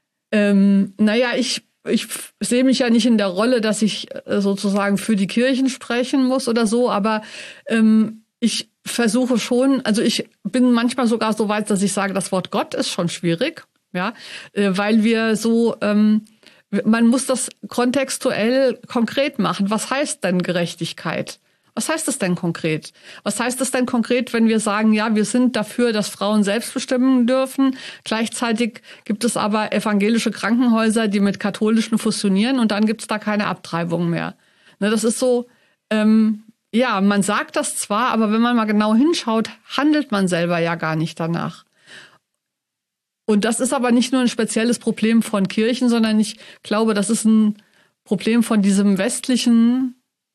Ich sehe mich ja nicht in der Rolle, dass ich sozusagen für die Kirchen sprechen muss oder so, aber ich versuche schon, also ich bin manchmal sogar so weit, dass ich sage, das Wort Gott ist schon schwierig, ja, weil wir so, man muss das kontextuell konkret machen. Was heißt denn Gerechtigkeit? Was heißt das denn konkret? Was heißt das denn konkret, wenn wir sagen, ja, wir sind dafür, dass Frauen selbst bestimmen dürfen? Gleichzeitig gibt es aber evangelische Krankenhäuser, die mit katholischen fusionieren und dann gibt es da keine Abtreibung mehr. Ne, das ist so, man sagt das zwar, aber wenn man mal genau hinschaut, handelt man selber ja gar nicht danach. Und das ist aber nicht nur ein spezielles Problem von Kirchen, sondern ich glaube, das ist ein Problem von dieser westlichen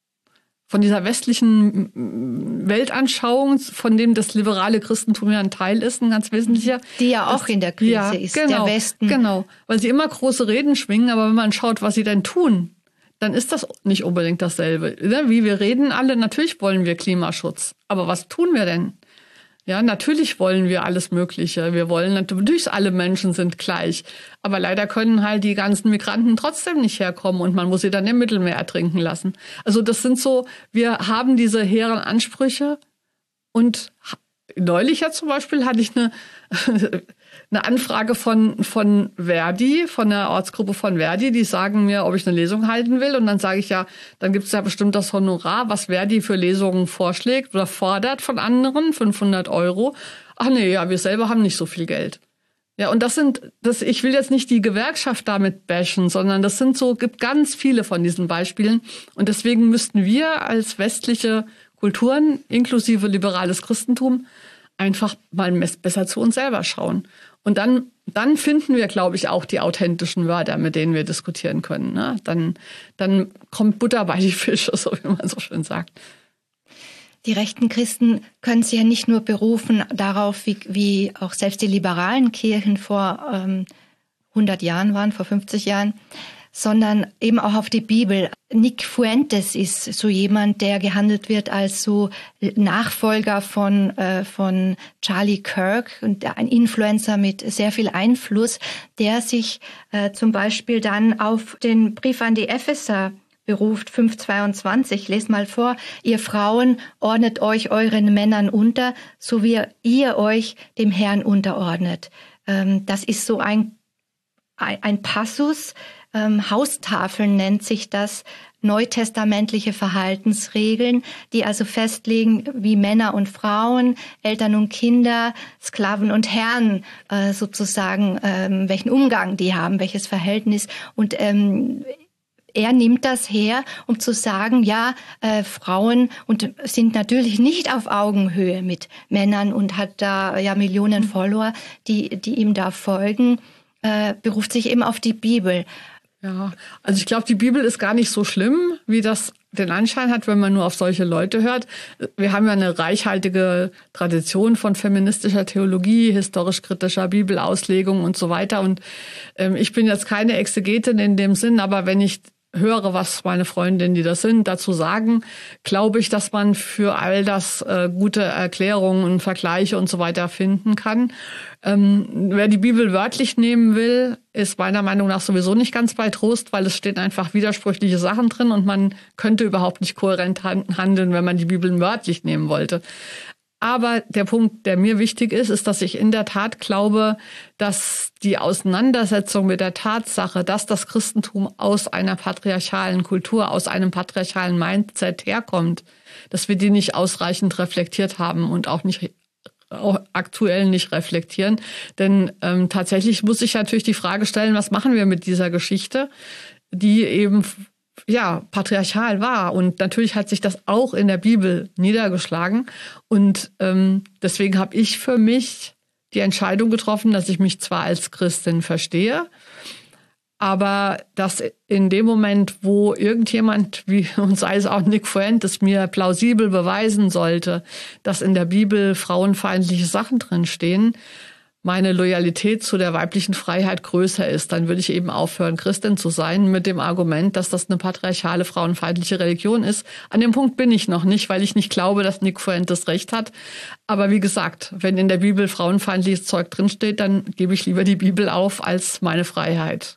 Weltanschauung, von dem das liberale Christentum ja ein Teil ist, ein ganz wesentlicher. Die ja auch in der Krise ist, genau, der Westen. Genau, weil sie immer große Reden schwingen, aber wenn man schaut, was sie denn tun, dann ist das nicht unbedingt dasselbe. Wie wir reden alle, natürlich wollen wir Klimaschutz, aber was tun wir denn? Ja, natürlich wollen wir alles Mögliche. Wir wollen natürlich, alle Menschen sind gleich. Aber leider können halt die ganzen Migranten trotzdem nicht herkommen und man muss sie dann im Mittelmeer ertrinken lassen. Also das sind so, wir haben diese hehren Ansprüche und neulich ja zum Beispiel hatte ich eine Anfrage von Verdi, von der Ortsgruppe von Verdi, die sagen mir, ob ich eine Lesung halten will. Und dann sage ich ja, dann gibt es ja bestimmt das Honorar, was Verdi für Lesungen vorschlägt oder fordert von anderen, 500 €. Ach nee, ja, wir selber haben nicht so viel Geld. Ja, und ich will jetzt nicht die Gewerkschaft damit bashen, sondern gibt ganz viele von diesen Beispielen. Und deswegen müssten wir als westliche Kulturen, inklusive liberales Christentum, einfach mal besser zu uns selber schauen. Und dann finden wir, glaube ich, auch die authentischen Wörter, mit denen wir diskutieren können. Ne? Dann kommt Butter bei die Fische, so wie man so schön sagt. Die rechten Christen können sich ja nicht nur berufen darauf, wie auch selbst die liberalen Kirchen vor 100 Jahren waren, vor 50 Jahren, sondern eben auch auf die Bibel. Nick Fuentes ist so jemand, der gehandelt wird als so Nachfolger von Charlie Kirk und ein Influencer mit sehr viel Einfluss, der sich zum Beispiel dann auf den Brief an die Epheser beruft, 5,22. Lest mal vor. Ihr Frauen ordnet euch euren Männern unter, so wie ihr euch dem Herrn unterordnet. Das ist so ein Passus. Haustafeln nennt sich das, neutestamentliche Verhaltensregeln, die also festlegen, wie Männer und Frauen, Eltern und Kinder, Sklaven und Herren sozusagen, welchen Umgang die haben, welches Verhältnis. Und er nimmt das her, um zu sagen, ja, Frauen sind natürlich nicht auf Augenhöhe mit Männern und hat da ja Millionen Follower, die ihm da folgen, beruft sich eben auf die Bibel. Ja, also ich glaube, die Bibel ist gar nicht so schlimm, wie das den Anschein hat, wenn man nur auf solche Leute hört. Wir haben ja eine reichhaltige Tradition von feministischer Theologie, historisch-kritischer Bibelauslegung und so weiter. Und ich bin jetzt keine Exegetin in dem Sinn, aber wenn ich höre, was meine Freundinnen, die das sind, dazu sagen, glaube ich, dass man für all das gute Erklärungen und Vergleiche und so weiter finden kann. Wer die Bibel wörtlich nehmen will, ist meiner Meinung nach sowieso nicht ganz bei Trost, weil es stehen einfach widersprüchliche Sachen drin und man könnte überhaupt nicht kohärent handeln, wenn man die Bibel wörtlich nehmen wollte. Aber der Punkt, der mir wichtig ist, ist, dass ich in der Tat glaube, dass die Auseinandersetzung mit der Tatsache, dass das Christentum aus einer patriarchalen Kultur, aus einem patriarchalen Mindset herkommt, dass wir die nicht ausreichend reflektiert haben und auch aktuell nicht reflektieren. Denn tatsächlich muss ich natürlich die Frage stellen, was machen wir mit dieser Geschichte, die eben patriarchal war. Und natürlich hat sich das auch in der Bibel niedergeschlagen. Und deswegen habe ich für mich die Entscheidung getroffen, dass ich mich zwar als Christin verstehe, aber dass in dem Moment, wo irgendjemand, und sei es auch Nick Fuentes, mir plausibel beweisen sollte, dass in der Bibel frauenfeindliche Sachen drinstehen, meine Loyalität zu der weiblichen Freiheit größer ist, dann würde ich eben aufhören, Christin zu sein, mit dem Argument, dass das eine patriarchale, frauenfeindliche Religion ist. An dem Punkt bin ich noch nicht, weil ich nicht glaube, dass Nick Fuentes recht hat. Aber wie gesagt, wenn in der Bibel frauenfeindliches Zeug drinsteht, dann gebe ich lieber die Bibel auf als meine Freiheit.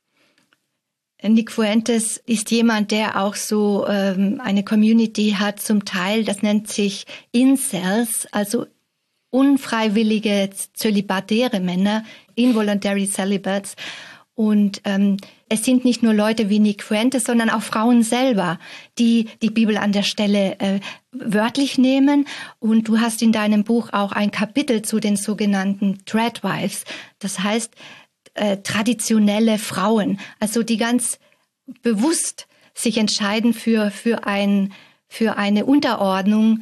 Nick Fuentes ist jemand, der auch so eine Community hat, zum Teil, das nennt sich Incels, also unfreiwillige zölibatäre Männer, involuntary celibates. Und es sind nicht nur Leute wie Nick Fuentes, sondern auch Frauen selber, die die Bibel an der Stelle wörtlich nehmen. Und du hast in deinem Buch auch ein Kapitel zu den sogenannten Tradwives. Das heißt, traditionelle Frauen, also die ganz bewusst sich entscheiden für eine Unterordnung,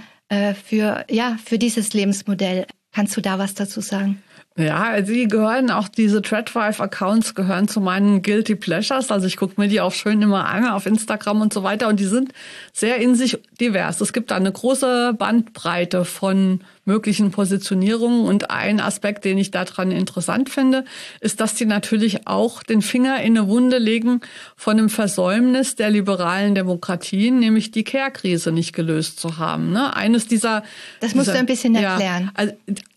für dieses Lebensmodell. Kannst du da was dazu sagen? Ja, diese Tradwife-Accounts gehören zu meinen Guilty Pleasures. Also ich gucke mir die auch schön immer an auf Instagram und so weiter. Und die sind sehr in sich divers. Es gibt da eine große Bandbreite von möglichen Positionierungen. Und ein Aspekt, den ich daran interessant finde, ist, dass die natürlich auch den Finger in eine Wunde legen von einem Versäumnis der liberalen Demokratien, nämlich die Care-Krise nicht gelöst zu haben. Ne? Das musst du ein bisschen erklären. Also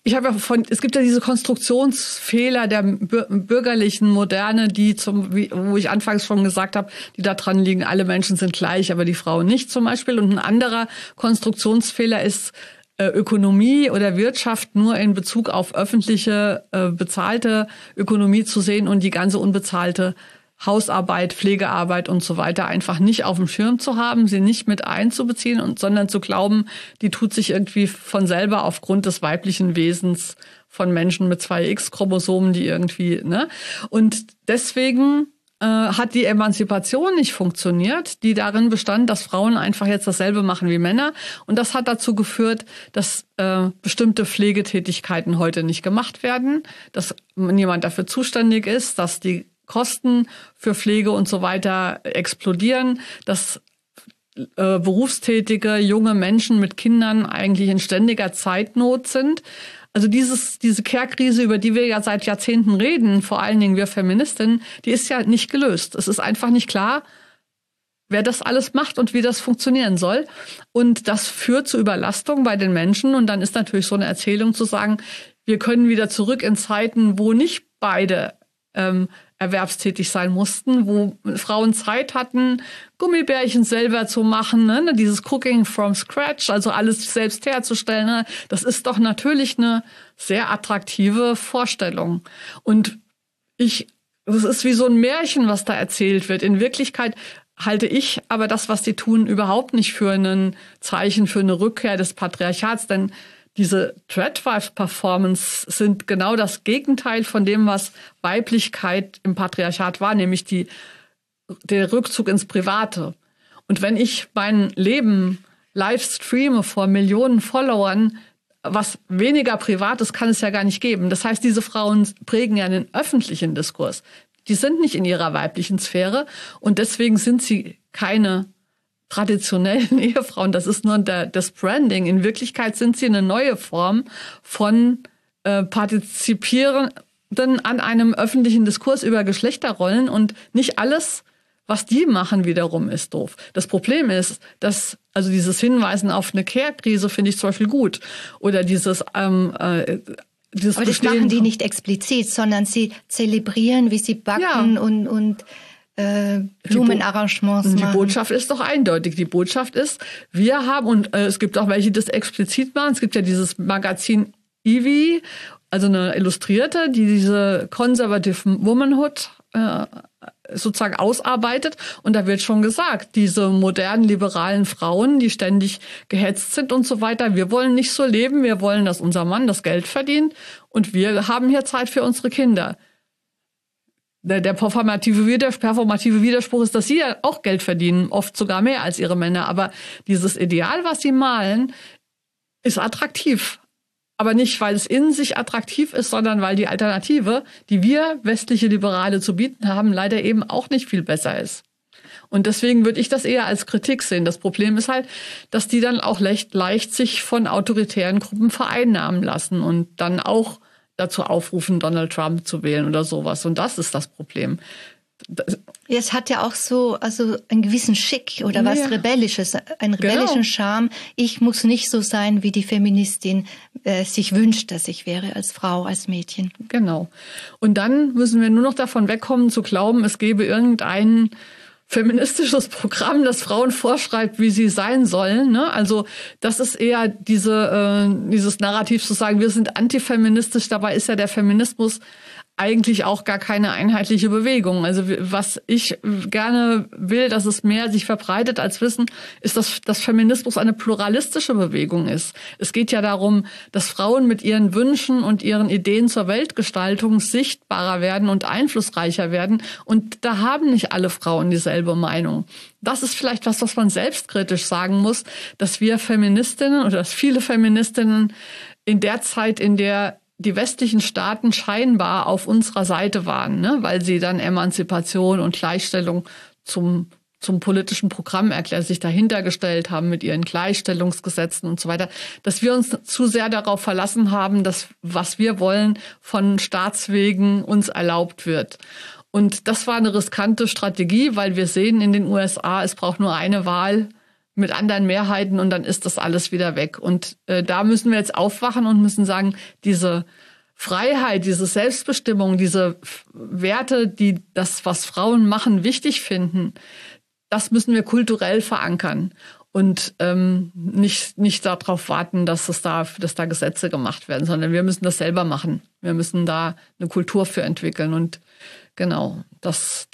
es gibt ja diese Konstruktionsfehler der bürgerlichen Moderne, wo ich anfangs schon gesagt habe, die da dran liegen, alle Menschen sind gleich, aber die Frauen nicht zum Beispiel. Und ein anderer Konstruktionsfehler ist, Ökonomie oder Wirtschaft nur in Bezug auf öffentliche, bezahlte Ökonomie zu sehen und die ganze unbezahlte Hausarbeit, Pflegearbeit und so weiter einfach nicht auf dem Schirm zu haben, sie nicht mit einzubeziehen, sondern zu glauben, die tut sich irgendwie von selber aufgrund des weiblichen Wesens von Menschen mit 2 X-Chromosomen, die irgendwie, ne? Und deswegen hat die Emanzipation nicht funktioniert, die darin bestand, dass Frauen einfach jetzt dasselbe machen wie Männer. Und das hat dazu geführt, dass bestimmte Pflegetätigkeiten heute nicht gemacht werden, dass niemand dafür zuständig ist, dass die Kosten für Pflege und so weiter explodieren, dass berufstätige junge Menschen mit Kindern eigentlich in ständiger Zeitnot sind. Also diese Care-Krise, über die wir ja seit Jahrzehnten reden, vor allen Dingen wir Feministinnen, die ist ja nicht gelöst. Es ist einfach nicht klar, wer das alles macht und wie das funktionieren soll. Und das führt zu Überlastung bei den Menschen. Und dann ist natürlich so eine Erzählung zu sagen, wir können wieder zurück in Zeiten, wo nicht beide erwerbstätig sein mussten, wo Frauen Zeit hatten, Gummibärchen selber zu machen, ne? Dieses Cooking from scratch, also alles selbst herzustellen. Ne? Das ist doch natürlich eine sehr attraktive Vorstellung. Und das ist wie so ein Märchen, was da erzählt wird. In Wirklichkeit halte ich aber das, was die tun, überhaupt nicht für ein Zeichen für eine Rückkehr des Patriarchats, denn diese Tradwife-Performance sind genau das Gegenteil von dem, was Weiblichkeit im Patriarchat war, nämlich der Rückzug ins Private. Und wenn ich mein Leben live streame vor Millionen Followern, was weniger privat ist, kann es ja gar nicht geben. Das heißt, diese Frauen prägen ja den öffentlichen Diskurs. Die sind nicht in ihrer weiblichen Sphäre und deswegen sind sie keine traditionellen Ehefrauen, das ist nur das Branding. In Wirklichkeit sind sie eine neue Form von Partizipierenden an einem öffentlichen Diskurs über Geschlechterrollen und nicht alles, Was die machen wiederum ist doof. Das Problem ist, dass, also dieses Hinweisen auf eine Care-Krise finde ich zum Beispiel gut. Oder dieses aber das machen die nicht explizit, sondern sie zelebrieren, wie sie backen und Blumenarrangements machen. Die Botschaft ist doch eindeutig. Die Botschaft ist, wir haben, und es gibt auch welche, die das explizit machen. Es gibt ja dieses Magazin Ivy, also eine Illustrierte, die diese Conservative Womanhood sozusagen ausarbeitet. Und da wird schon gesagt, diese modernen, liberalen Frauen, die ständig gehetzt sind und so weiter, wir wollen nicht so leben, wir wollen, dass unser Mann das Geld verdient und wir haben hier Zeit für unsere Kinder. Der performative Widerspruch ist, dass sie ja auch Geld verdienen, oft sogar mehr als ihre Männer. Aber dieses Ideal, was sie malen, ist attraktiv. Aber nicht, weil es in sich attraktiv ist, sondern weil die Alternative, die wir westliche Liberale zu bieten haben, leider eben auch nicht viel besser ist. Und deswegen würde ich das eher als Kritik sehen. Das Problem ist halt, dass die dann auch leicht sich von autoritären Gruppen vereinnahmen lassen und dann auch dazu aufrufen, Donald Trump zu wählen oder sowas. Und das ist das Problem. Es hat ja auch so einen gewissen Schick oder was Rebellisches, einen rebellischen Charme. Ich muss nicht so sein, wie die Feministin sich wünscht, dass ich wäre als Frau, als Mädchen. Genau. Und dann müssen wir nur noch davon wegkommen, zu glauben, es gäbe irgendein feministisches Programm, das Frauen vorschreibt, wie sie sein sollen. Ne? Also das ist eher dieses Narrativ zu sagen, wir sind antifeministisch, dabei ist ja der Feminismus eigentlich auch gar keine einheitliche Bewegung. Also was ich gerne will, dass es mehr sich verbreitet als Wissen, ist, dass Feminismus eine pluralistische Bewegung ist. Es geht ja darum, dass Frauen mit ihren Wünschen und ihren Ideen zur Weltgestaltung sichtbarer werden und einflussreicher werden. Und da haben nicht alle Frauen dieselbe Meinung. Das ist vielleicht was man selbstkritisch sagen muss, dass wir Feministinnen oder dass viele Feministinnen in der Zeit, in der die westlichen Staaten scheinbar auf unserer Seite waren, ne? Weil sie dann Emanzipation und Gleichstellung zum politischen Programm erklärt, sich dahinter gestellt haben mit ihren Gleichstellungsgesetzen und so weiter, dass wir uns zu sehr darauf verlassen haben, dass was wir wollen von Staatswegen uns erlaubt wird. Und das war eine riskante Strategie, weil wir sehen in den USA, es braucht nur eine Wahl mit anderen Mehrheiten und dann ist das alles wieder weg. Und da müssen wir jetzt aufwachen und müssen sagen, diese Freiheit, diese Selbstbestimmung, diese Werte, die das, was Frauen machen, wichtig finden, das müssen wir kulturell verankern und nicht darauf warten, dass da Gesetze gemacht werden, sondern wir müssen das selber machen. Wir müssen da eine Kultur für entwickeln und genau, das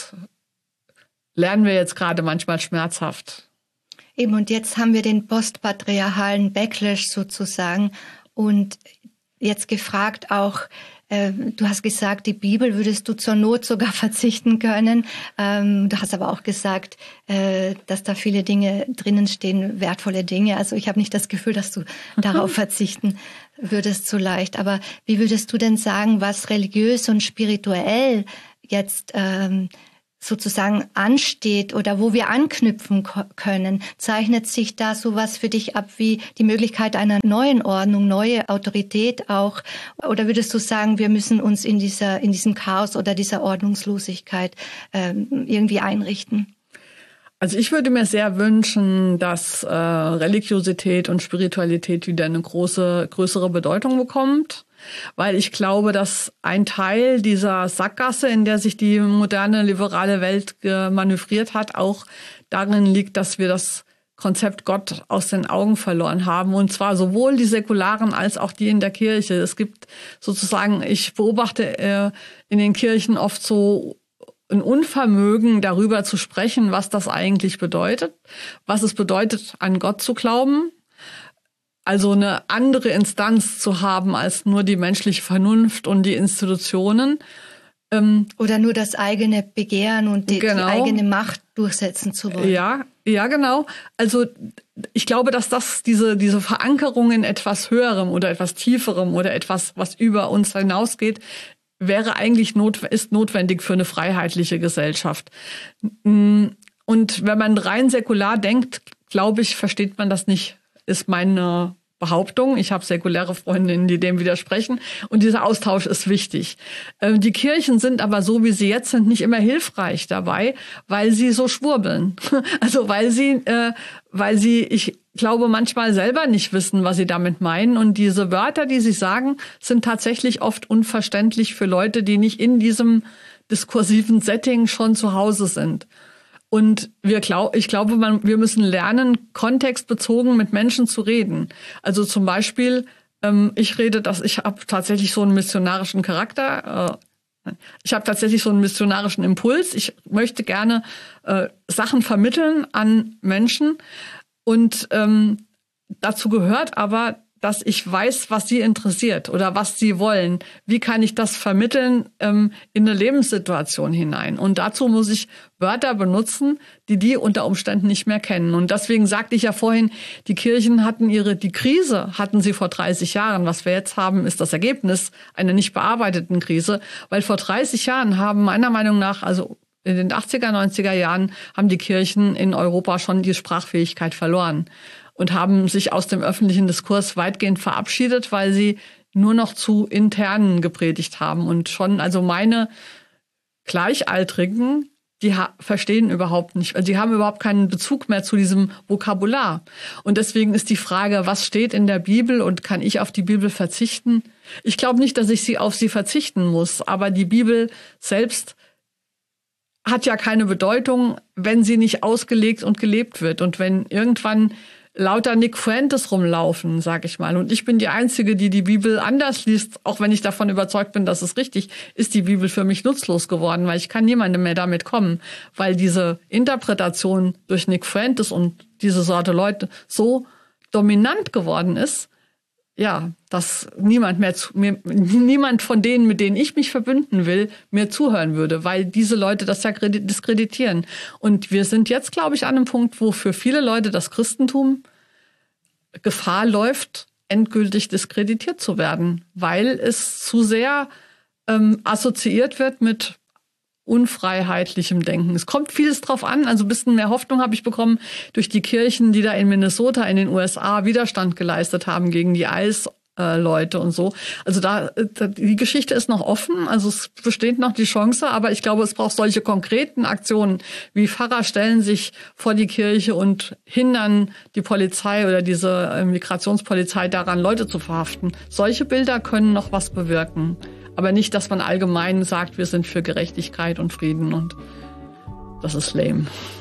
lernen wir jetzt gerade manchmal schmerzhaft. Eben, und jetzt haben wir den postpatriarchalen Backlash sozusagen und jetzt gefragt auch, du hast gesagt, die Bibel würdest du zur Not sogar verzichten können. Du hast aber auch gesagt, dass da viele Dinge drinnen stehen, wertvolle Dinge. Also ich habe nicht das Gefühl, dass du darauf verzichten würdest so leicht. Aber wie würdest du denn sagen, was religiös und spirituell jetzt sozusagen ansteht oder wo wir anknüpfen können? Zeichnet sich da sowas für dich ab wie die Möglichkeit einer neuen Ordnung, neue Autorität auch? Oder würdest du sagen, wir müssen uns in diesem Chaos oder dieser Ordnungslosigkeit irgendwie einrichten? Also ich würde mir sehr wünschen, dass Religiosität und Spiritualität wieder eine größere Bedeutung bekommt. Weil ich glaube, dass ein Teil dieser Sackgasse, in der sich die moderne liberale Welt manövriert hat, auch darin liegt, dass wir das Konzept Gott aus den Augen verloren haben. Und zwar sowohl die Säkularen als auch die in der Kirche. Es gibt sozusagen, ich beobachte in den Kirchen oft so ein Unvermögen, darüber zu sprechen, was das eigentlich bedeutet, was es bedeutet, an Gott zu glauben. Also eine andere Instanz zu haben als nur die menschliche Vernunft und die Institutionen. Oder nur das eigene Begehren und die eigene Macht durchsetzen zu wollen. Ja, genau. Also ich glaube, dass das diese Verankerung in etwas Höherem oder etwas Tieferem oder etwas, was über uns hinausgeht, wäre eigentlich ist notwendig für eine freiheitliche Gesellschaft. Und wenn man rein säkular denkt, glaube ich, versteht man das nicht. Ist meine Behauptung. Ich habe säkuläre Freundinnen, die dem widersprechen. Und dieser Austausch ist wichtig. Die Kirchen sind aber so, wie sie jetzt sind, nicht immer hilfreich dabei, weil sie so schwurbeln. Also weil sie, ich glaube, manchmal selber nicht wissen, was sie damit meinen. Und diese Wörter, die sie sagen, sind tatsächlich oft unverständlich für Leute, die nicht in diesem diskursiven Setting schon zu Hause sind. Und ich glaube, wir müssen lernen, kontextbezogen mit Menschen zu reden. Also zum Beispiel, ich habe tatsächlich so einen missionarischen Charakter. Ich habe tatsächlich so einen missionarischen Impuls. Ich möchte gerne Sachen vermitteln an Menschen. Und dazu gehört aber, dass ich weiß, was sie interessiert oder was sie wollen. Wie kann ich das vermitteln in eine Lebenssituation hinein? Und dazu muss ich Wörter benutzen, die unter Umständen nicht mehr kennen. Und deswegen sagte ich ja vorhin, die Kirchen hatten die Krise hatten sie vor 30 Jahren. Was wir jetzt haben, ist das Ergebnis einer nicht bearbeiteten Krise. Weil vor 30 Jahren haben meiner Meinung nach, also in den 80er, 90er Jahren, haben die Kirchen in Europa schon die Sprachfähigkeit verloren und haben sich aus dem öffentlichen Diskurs weitgehend verabschiedet, weil sie nur noch zu Internen gepredigt haben. Und schon, also meine Gleichaltrigen, die verstehen überhaupt nicht, also die haben überhaupt keinen Bezug mehr zu diesem Vokabular. Und deswegen ist die Frage, was steht in der Bibel und kann ich auf die Bibel verzichten? Ich glaube nicht, dass ich auf sie verzichten muss, aber die Bibel selbst hat ja keine Bedeutung, wenn sie nicht ausgelegt und gelebt wird. Und wenn irgendwann lauter Nick Fuentes rumlaufen, sag ich mal, und ich bin die Einzige, die die Bibel anders liest, auch wenn ich davon überzeugt bin, dass es richtig ist, die Bibel für mich nutzlos geworden, weil ich kann niemandem mehr damit kommen, weil diese Interpretation durch Nick Fuentes und diese Sorte Leute so dominant geworden ist, ja, dass niemand von denen, mit denen ich mich verbünden will, mir zuhören würde, weil diese Leute das ja diskreditieren. Und wir sind jetzt, glaube ich, an einem Punkt, wo für viele Leute das Christentum Gefahr läuft, endgültig diskreditiert zu werden, weil es zu sehr assoziiert wird mit unfreiheitlichem Denken. Es kommt vieles drauf an, also ein bisschen mehr Hoffnung habe ich bekommen durch die Kirchen, die da in Minnesota in den USA Widerstand geleistet haben gegen die Leute und so. Also die Geschichte ist noch offen, also es besteht noch die Chance, aber ich glaube, es braucht solche konkreten Aktionen, wie Pfarrer stellen sich vor die Kirche und hindern die Polizei oder diese Migrationspolizei daran, Leute zu verhaften. Solche Bilder können noch was bewirken. Aber nicht, dass man allgemein sagt, wir sind für Gerechtigkeit und Frieden und das ist lame.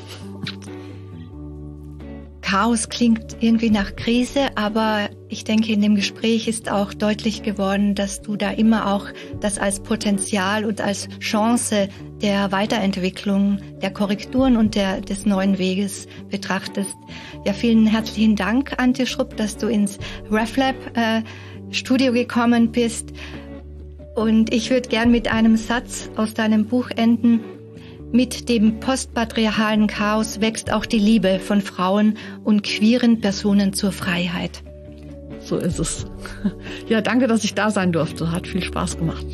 Chaos klingt irgendwie nach Krise, aber ich denke, in dem Gespräch ist auch deutlich geworden, dass du da immer auch das als Potenzial und als Chance der Weiterentwicklung, der Korrekturen und des neuen Weges betrachtest. Ja, vielen herzlichen Dank, Antje Schrupp, dass du ins RefLab Studio gekommen bist. Und ich würde gern mit einem Satz aus deinem Buch enden. Mit dem postpatriarchalen Chaos wächst auch die Liebe von Frauen und queeren Personen zur Freiheit. So ist es. Ja, danke, dass ich da sein durfte. Hat viel Spaß gemacht.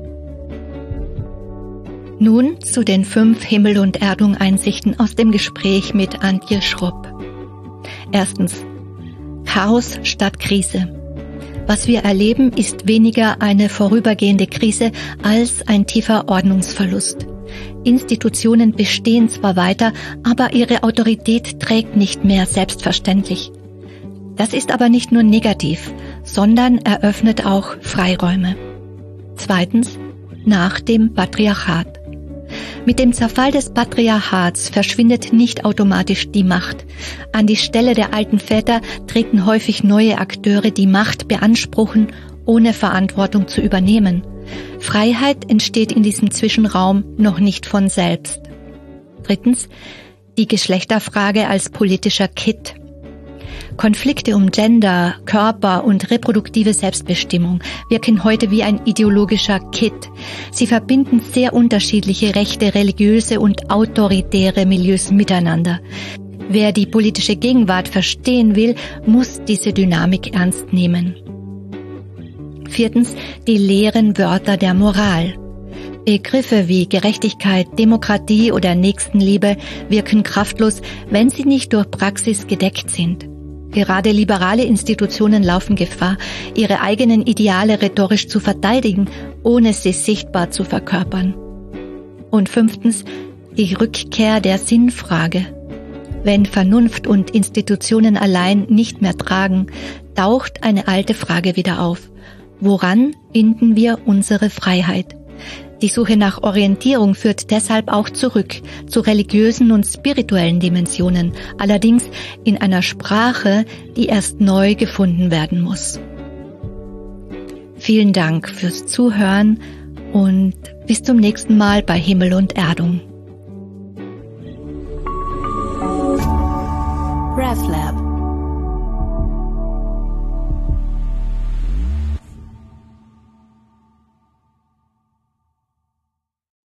Nun zu den 5 Himmel- und Erdung-Einsichten aus dem Gespräch mit Antje Schrupp. Erstens. Chaos statt Krise. Was wir erleben, ist weniger eine vorübergehende Krise als ein tiefer Ordnungsverlust. Institutionen bestehen zwar weiter, aber ihre Autorität trägt nicht mehr selbstverständlich. Das ist aber nicht nur negativ, sondern eröffnet auch Freiräume. Zweitens, nach dem Patriarchat. Mit dem Zerfall des Patriarchats verschwindet nicht automatisch die Macht. An die Stelle der alten Väter treten häufig neue Akteure, die Macht beanspruchen, ohne Verantwortung zu übernehmen. Freiheit entsteht in diesem Zwischenraum noch nicht von selbst. Drittens, die Geschlechterfrage als politischer Kitt. Konflikte um Gender, Körper und reproduktive Selbstbestimmung wirken heute wie ein ideologischer Kitt. Sie verbinden sehr unterschiedliche rechte, religiöse und autoritäre Milieus miteinander. Wer die politische Gegenwart verstehen will, muss diese Dynamik ernst nehmen. Viertens, die leeren Wörter der Moral. Begriffe wie Gerechtigkeit, Demokratie oder Nächstenliebe wirken kraftlos, wenn sie nicht durch Praxis gedeckt sind. Gerade liberale Institutionen laufen Gefahr, ihre eigenen Ideale rhetorisch zu verteidigen, ohne sie sichtbar zu verkörpern. Und 5. die Rückkehr der Sinnfrage. Wenn Vernunft und Institutionen allein nicht mehr tragen, taucht eine alte Frage wieder auf. Woran binden wir unsere Freiheit? Die Suche nach Orientierung führt deshalb auch zurück zu religiösen und spirituellen Dimensionen, allerdings in einer Sprache, die erst neu gefunden werden muss. Vielen Dank fürs Zuhören und bis zum nächsten Mal bei Himmel und Erdung. RevLab